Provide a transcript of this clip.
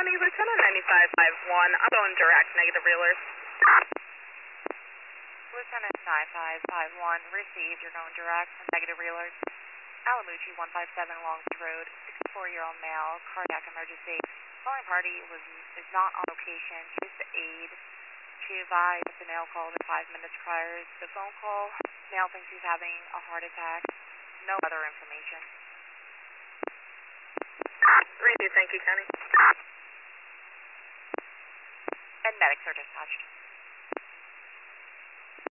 County, Lieutenant 9551. I'm going direct, negative realers. Lieutenant 9551, received. You're going direct, negative realers. Alamucci 157 Longs Road, 64-year-old male, cardiac emergency. Calling party is not on location. Choose to aid. She advised the male called 5 minutes prior to the phone call. Male thinks he's having a heart attack. No other information. Redo, thank you, County. And medics are dispatched.